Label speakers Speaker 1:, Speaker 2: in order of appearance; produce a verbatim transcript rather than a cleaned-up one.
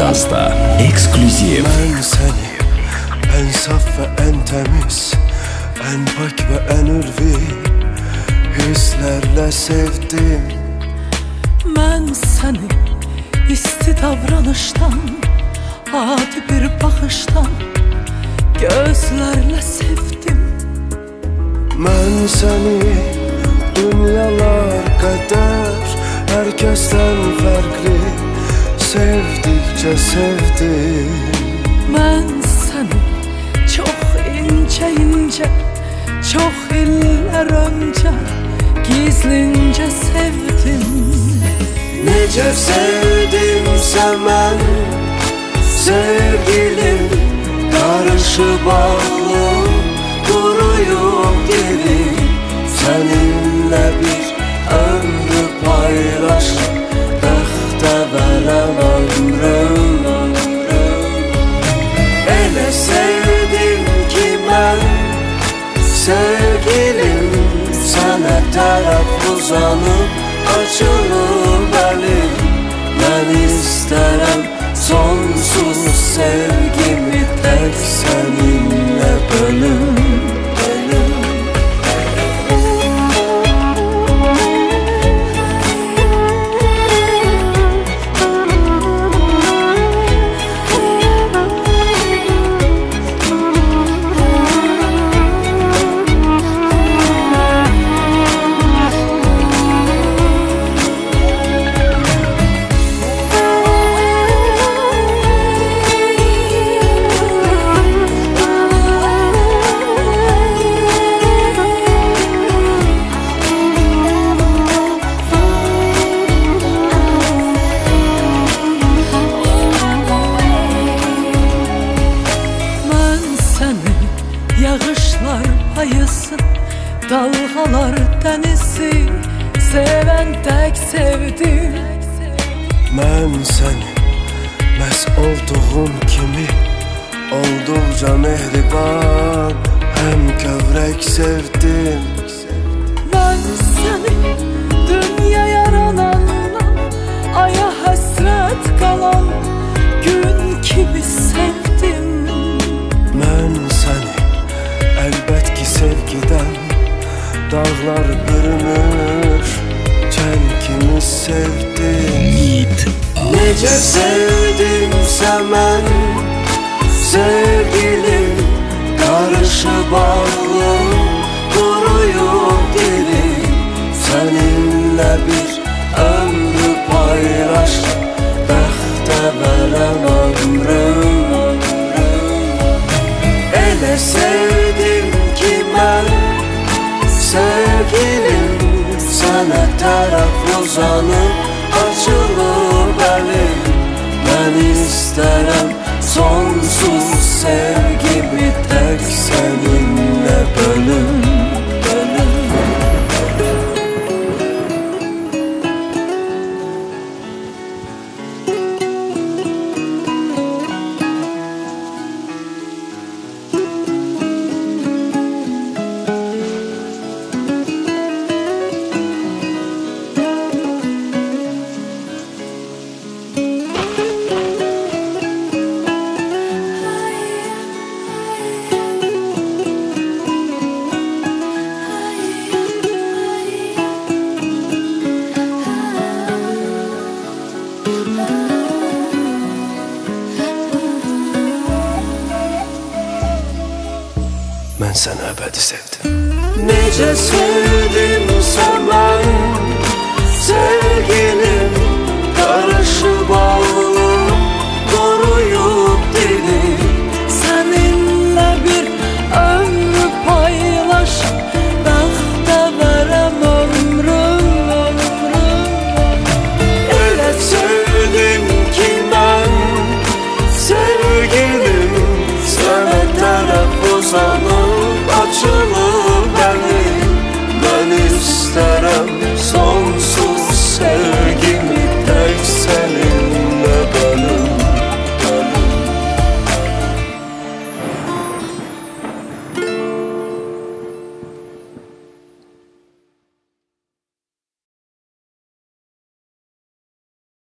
Speaker 1: Radasta ekskluziv.
Speaker 2: Ben seni en saf ve en temiz, en pak ve en ürvi hislerle sevdim.
Speaker 3: Ben seni isti davranıştan, adi bir bakıştan, gözlerle sevdim.
Speaker 2: Ben seni dünyalar kadar herkesten farklı sevdikçe sevdim.
Speaker 3: Ben seni çok ince ince, çok yıllar önce gizlince sevdim.
Speaker 2: Nece sevdimse ben sevgilim, karışı bağlı duruyum dilim. Seninle bir ömrü paylaşıp bəxtə verem ömrüm, ömrüm. Elə sevdim ki ben sevgilim, sana taraf uzanıp açılır elim. Ben isterim sonsuz sevgimi tek seninle bölüm, bölüm.
Speaker 3: Yağışlar ayısın, dalgalar denizi, seven tek sevdim.
Speaker 2: Ben seni mes olduğum kimi oldukça mehriban hem kövrek sevdim.
Speaker 3: Ben seni dünya yaranandan aya hasret kalan gün gibi sevdim.
Speaker 2: Ben seni elbet ki sevgiden dağlar bürünür, sen kimi sevdim.
Speaker 1: Yiğit
Speaker 2: Nece sevdimse ben sevgilim, karışı bağlı duruyum dilim. Seninle bir ömrü paylaşıp bəxtə verem ömrüm, ömrüm. Elə sevdim ki ben sevgilim, sana taraf uzanıp açılır elim. Ben isterim sonsuz sevgimi tek seninle bölüm, bölüm. Ben seni ebedi sevdim. Nece sevdim